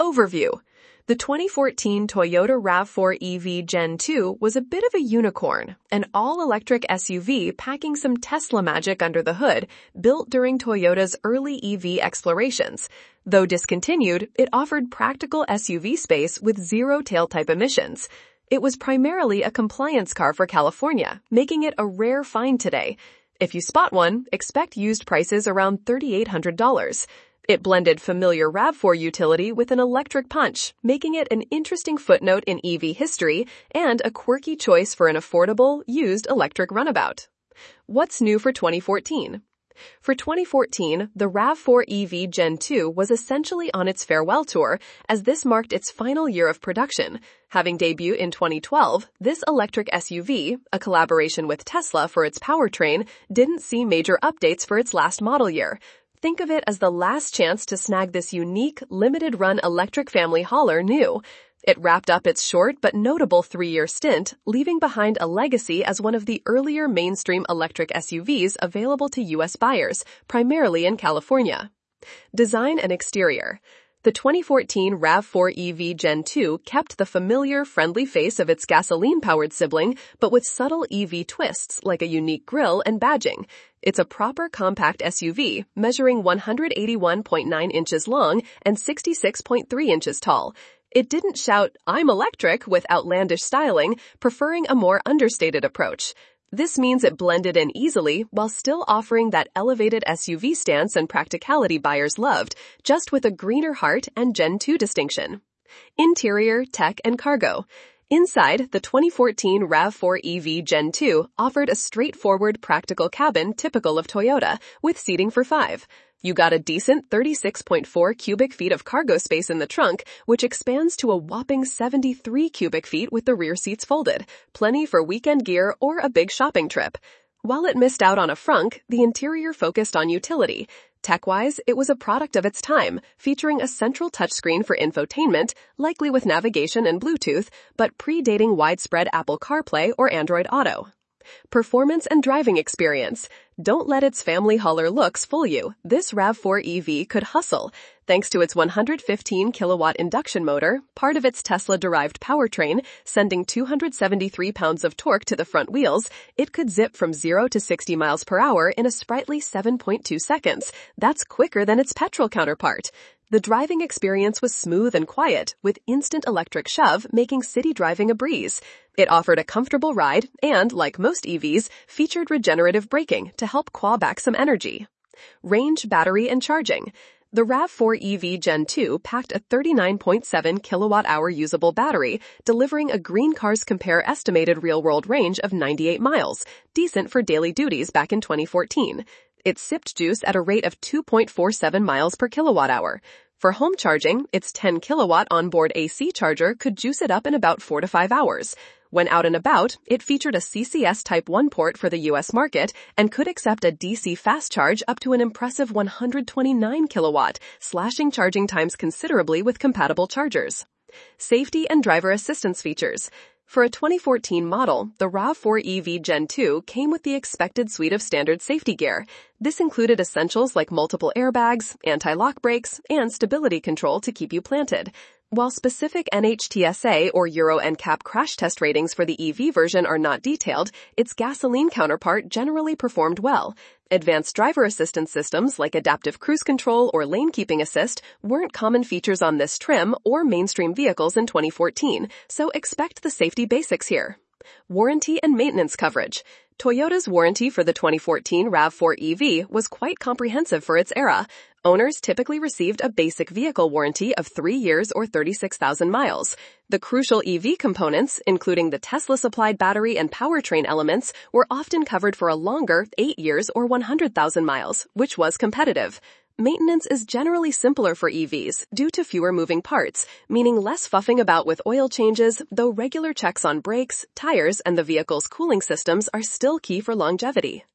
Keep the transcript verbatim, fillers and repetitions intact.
Overview. The twenty fourteen Toyota RAV four E V Gen two was a bit of a unicorn, an all-electric S U V packing some Tesla magic under the hood, built during Toyota's early E V explorations. Though discontinued, it offered practical S U V space with zero tailpipe emissions. It was primarily a compliance car for California, making it a rare find today. If you spot one, expect used prices around three thousand eight hundred dollars. It blended familiar RAV four utility with an electric punch, making it an interesting footnote in E V history and a quirky choice for an affordable, used electric runabout. What's new for twenty fourteen? For twenty fourteen, the RAV four E V Gen two was essentially on its farewell tour, as this marked its final year of production. Having debuted in twenty twelve, this electric S U V, a collaboration with Tesla for its powertrain, didn't see major updates for its last model year. Think of it as the last chance to snag this unique, limited-run electric family hauler new. It wrapped up its short but notable three-year stint, leaving behind a legacy as one of the earlier mainstream electric S U Vs available to U S buyers, primarily in California. Design and exterior. The twenty fourteen RAV four E V Gen two kept the familiar, friendly face of its gasoline-powered sibling, but with subtle E V twists like a unique grille and badging. It's a proper compact S U V, measuring one hundred eighty-one point nine inches long and sixty-six point three inches tall. It didn't shout, "I'm electric," with outlandish styling, preferring a more understated approach. This means it blended in easily while still offering that elevated S U V stance and practicality buyers loved, just with a greener heart and Gen two distinction. Interior, tech, and cargo. Inside, the twenty fourteen RAV four E V Gen two offered a straightforward practical cabin typical of Toyota, with seating for five. You got a decent thirty-six point four cubic feet of cargo space in the trunk, which expands to a whopping seventy-three cubic feet with the rear seats folded, plenty for weekend gear or a big shopping trip. While it missed out on a frunk, the interior focused on utility. Tech-wise, it was a product of its time, featuring a central touchscreen for infotainment, likely with navigation and Bluetooth, but predating widespread Apple CarPlay or Android Auto. Performance and driving experience. Don't let its family hauler looks fool you. This RAV four E V could hustle. Thanks to its one hundred fifteen kilowatt induction motor, part of its Tesla-derived powertrain, sending two hundred seventy-three pounds of torque to the front wheels, it could zip from zero to sixty miles per hour in a sprightly seven point two seconds. That's quicker than its petrol counterpart. The driving experience was smooth and quiet, with instant electric shove making city driving a breeze. It offered a comfortable ride and, like most E Vs, featured regenerative braking to help claw back some energy. Range, battery, and charging. The RAV four E V Gen two packed a thirty-nine point seven kilowatt hour usable battery, delivering a Green Cars Compare estimated real-world range of ninety-eight miles, decent for daily duties back in twenty fourteen. It sipped juice at a rate of two point four seven miles per kilowatt hour. For home charging, its ten kilowatt onboard A C charger could juice it up in about four to five hours. When out and about, it featured a C C S Type one port for the U S market and could accept a D C fast charge up to an impressive one hundred twenty-nine kilowatt, slashing charging times considerably with compatible chargers. Safety and driver assistance features. For a twenty fourteen model, the RAV four E V Gen two came with the expected suite of standard safety gear. This included essentials like multiple airbags, anti-lock brakes, and stability control to keep you planted. While specific N H T S A or Euro N C A P crash test ratings for the E V version are not detailed, its gasoline counterpart generally performed well. Advanced driver assistance systems like adaptive cruise control or lane keeping assist weren't common features on this trim or mainstream vehicles in twenty fourteen, so expect the safety basics here. Warranty and maintenance coverage. Toyota's warranty for the twenty fourteen RAV four E V was quite comprehensive for its era. Owners typically received a basic vehicle warranty of three years or thirty-six thousand miles. The crucial E V components, including the Tesla-supplied battery and powertrain elements, were often covered for a longer eight years or one hundred thousand miles, which was competitive. Maintenance is generally simpler for E Vs due to fewer moving parts, meaning less fuffing about with oil changes, though regular checks on brakes, tires, and the vehicle's cooling systems are still key for longevity.